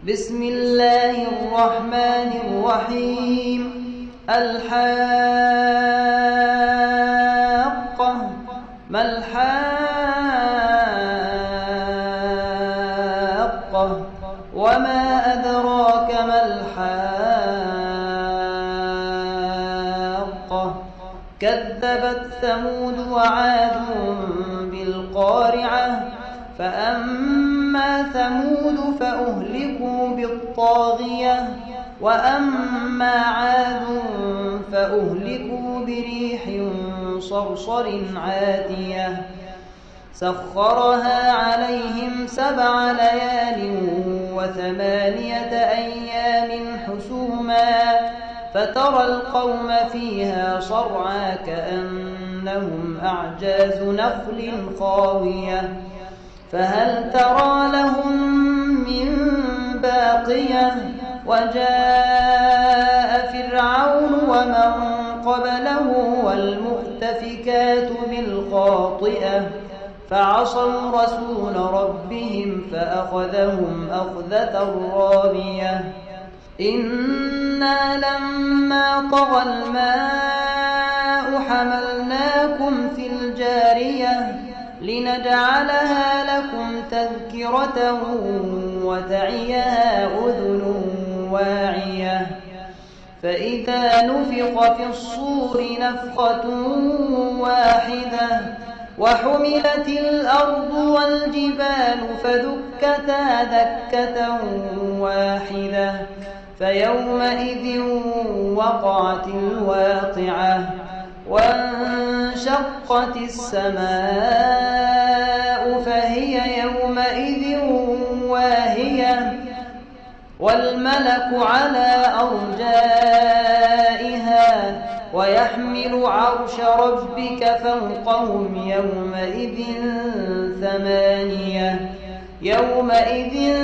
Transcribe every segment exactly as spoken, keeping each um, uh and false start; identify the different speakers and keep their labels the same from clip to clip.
Speaker 1: بسم الله الرحمن الرحيم. الحاقة. ما الحاقة وما أدراك ما الحاقة كذبت ثمود وعاد بالقارعة. فأما ثمود فأهلكوا بالطاغية وأما عاد فأهلكوا بريح صرصر عاتية سخرها عليهم سبع ليال وثمانية أيام حسوما فترى القوم فيها صرعى كأنهم أعجاز نخل خاوية فهل ترى لهم من باقية. وجاء فرعون ومن قبله والمؤتفكات بالخاطئة فعصوا رسول ربهم فأخذهم أخذة رابية. إنا لما طغى الماء حملناكم في الجارية لنجعلها لكم تذكرة وتعيها أذن واعية. فإذا نفخ في الصور نفخة واحدة وحملت الأرض والجبال فدكتا دكة واحدة فيومئذ وقعت الواقعة وانشقت السماء فهي يومئذ واهية والملك على أرجائها ويحمل عرش ربك فوقهم يومئذ ثمانية يومئذ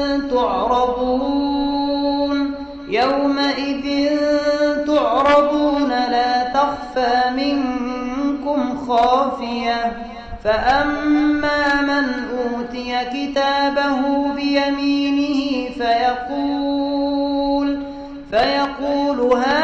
Speaker 1: تعرضون يومئذ تعرضون لا تخفى منكم خافية. فأما من أوتي كتابه بيمينه فيقول فيقول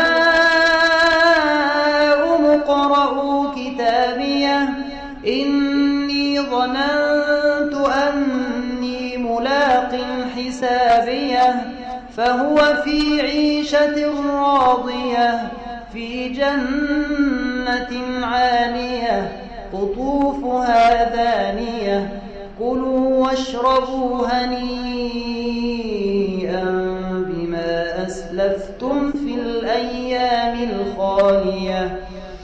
Speaker 1: هاؤم اقرءوا كتابيه إني ظننت أني ملاق حسابيه فهو في عيشة راضية في جنة عالية قطوفها دانية كلوا واشربوا هنيئا بما أسلفتم في الأيام الخالية.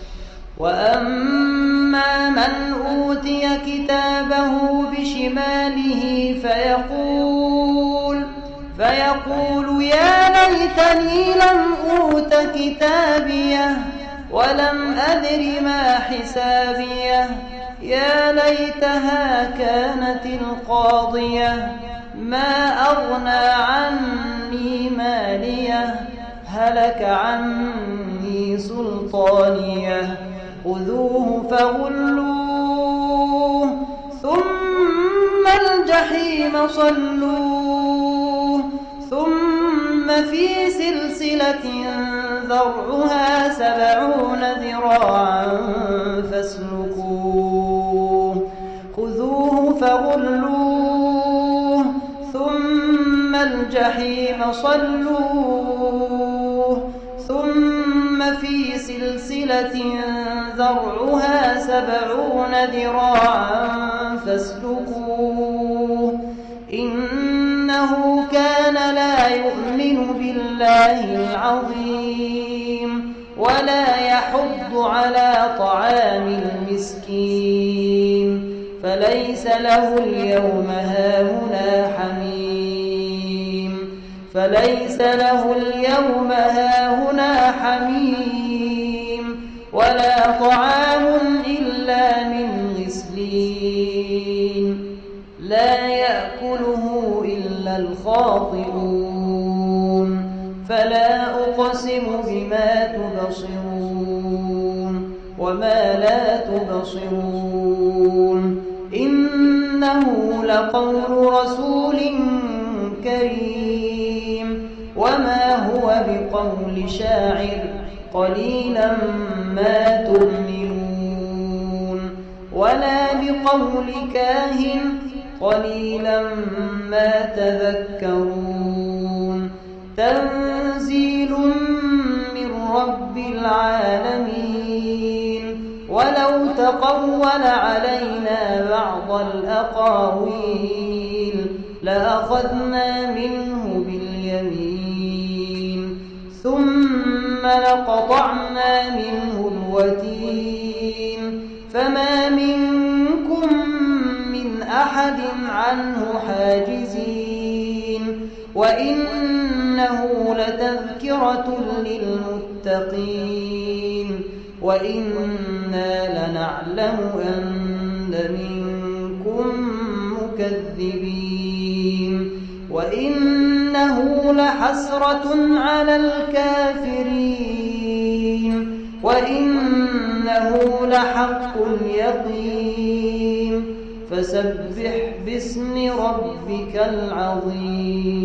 Speaker 1: وأما من أوتي كتابه بشماله فيقول فيقول يا ليتني لم أوت كتابيه ولم أدر ما حسابيه يا ليتها كانت القاضية ما أغنى عني ماليه هلك عني سلطانيه خذوه فغلوه ثم الجحيم صلوه ثم في سلسلة ذرعها سبعون ذراعا فاسلكوه خذوه فغلوه ثم الجحيم صلوه ثم في سلسلة ذرعها سبعون ذراعا فاسلكوه إنه كان لا يؤمن بالله العظيم ولا يحض على طعام المسكين فليس له اليوم هاهنا حميم فليس له اليوم هاهنا حميم ولا طعام إلا من غسلين لا يأكله إلا الخاطئون. فلا أقسم بما تبصرون وما لا تبصرون إنه لقول رسول كريم وما هو بقول شاعر قليلا ما تؤمنون ولا بقول كاهن قليلا ما تذكرون تنزيل من رب العالمين ولو تقول علينا بعض الأقاويل لأخذنا منه باليمين ثم لقطعنا منه الوتين فما منكم من أحد عنه حاجزين وإنه لتذكرة للمتقين وإنا لنعلم أن منكم مكذبين وإنه لحسرة على الكافرين وإنه لحق اليقين فسبح باسم ربك العظيم.